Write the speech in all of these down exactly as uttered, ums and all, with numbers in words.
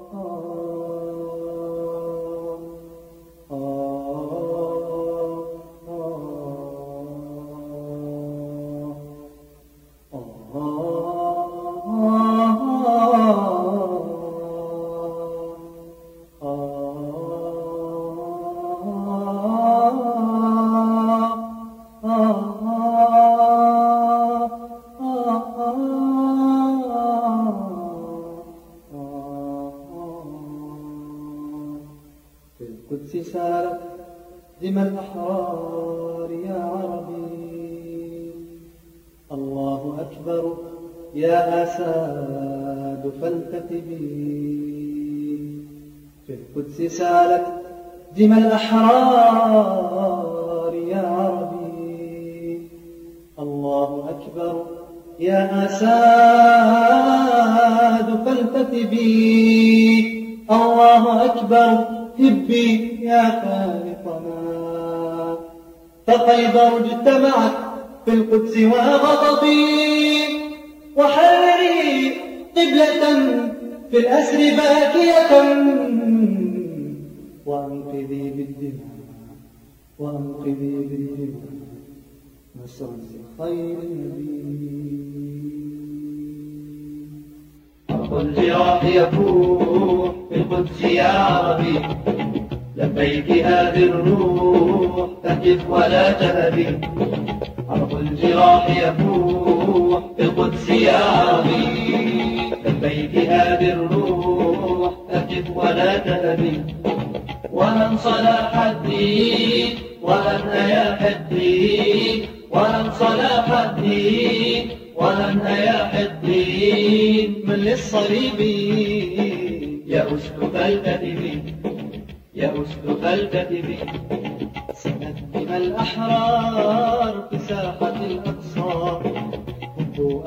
في القدس سالت دمى الأحرار يا عربي. الله أكبر يا أساد فالتقبي. في القدس سالت دمى الأحرار يا عربي. الله أكبر يا أساد فالتقبي. الله أكبر هبي يا خالقنا. فخيبر اجتمعت في القدس وغضبي. وحرري قبلة في الأسر باكية. وأنقذي بالدماء وأنقذي بالدماء نصرا لخير النبي. حرب الجراح يفوح في القدس يا عربي. لبيك هذه الروح تهتف ولا تهبي. حرب الجراح يفوح في القدس يا عربي. لبيك هذه الروح تهتف ولا تهبي. ومن صلاح الدين ومن أياح الدين. ومن صلاح الدين ومن أياح الدين. من للصليب يا أسد فالتتبي. يا أسد فالتتبي. سنت دمى الأحرار في ساحة الأقصى. هبوا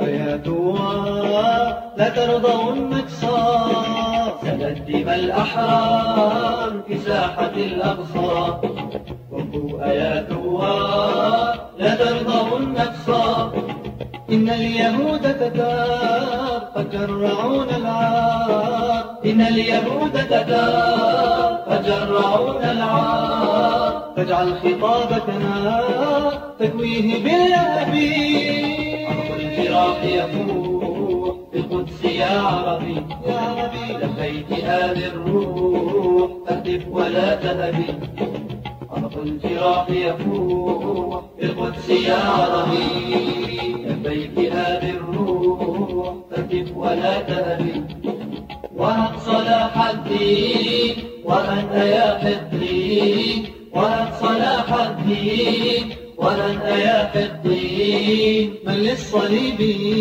آياتها لا ترضوا النكصى. سنت دمى الأحرار في ساحة الأقصى. هبوا آياتها لا ترضوا النكصى. إن اليهود تتار فجرعون العار. إن اليهود تتار فجرعون العار. فاجعل خطابتنا تكويه باللهب. حرب الجراح يفوح في القدس يا عربي. يا عربي لبيك هذه الروح تهتف ولا تهبي. حرب الجراح يفوح في القدس يا عربي. لبيك هذه الروح تهتف ولا تهبي. ومن صلاح الدين ومن أياح الدين. ومن صلاح الدين ومن أياح الدين. من للصليب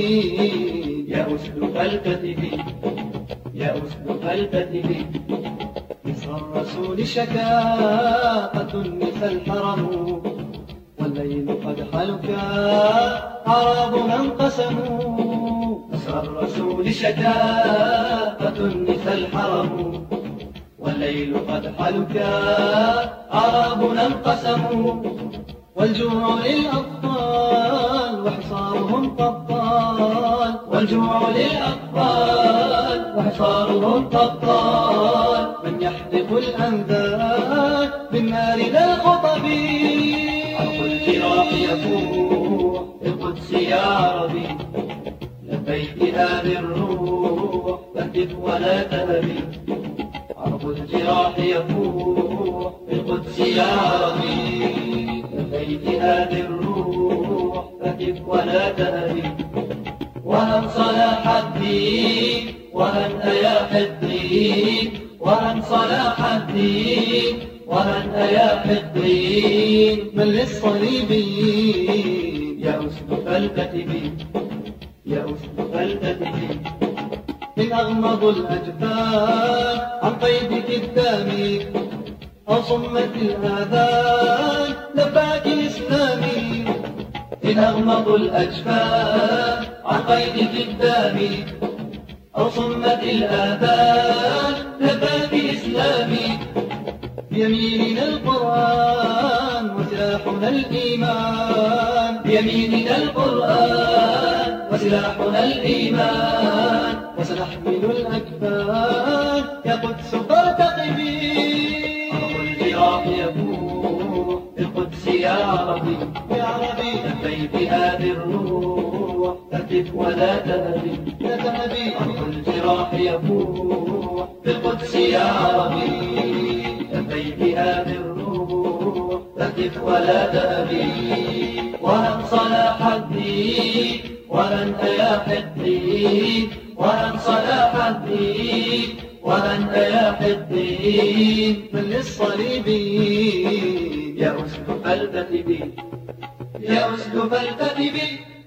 يا أسد فالتتبي. يا أسد فالتتبي. مصر الرسول شكاقة النسى الحرم. والليل قد حلكا أعرابنا انقسموا. مصر الرسول شكاقة النسى الحرم. والليل قد حلكا أعرابنا انقسموا. والجوع للأطفال وحصارهم قد طال. والجوع للأطفال وحصارهم قد طال. من يحدق الأنذار بالنار ذا الخطب. حرب الجراح يفوح في القدس يا عربي. لبيك هذه الروح تهتف ولا تهبي. حرب الجراح يفوح في القدس يا عربي. لبيك هذه الروح تهتف ولا تهبي. ومن صلاح الدين ومن أياح الدين. ومن صلاح الدين ومن أياح الدين. من للصليب يا أسد فالتتبي. يا أسد فالتتبي. إن أغمضوا الأجفان عن قيد كدامي. أو صمت الآذان لباك إسلامي. إن أغمضوا الأجفان عن قيد كدامي. أو صمت الآذان لباك إسلامي. بيميننا القرآن وسلاحنا الإيمان. بيميننا القرآن وسلاحنا الإيمان. وسنحمل الأكفان يا قدس فارتقبي. أرض الجراح يفوح بالقدس يا عربي يا عربي لبي بها بالروح تهتف ولا تهدي. لا تهبي. أرض الجراح يفوح بالقدس يا عربي لبي بها بالروح تهتف ولا تهدي. وهن صلاح الدين وأنت يا حقي، وأن صلاح الدين وأنت يا حقي. من للصليب يا أسد فالتتبي، يا أسد فالتتبي.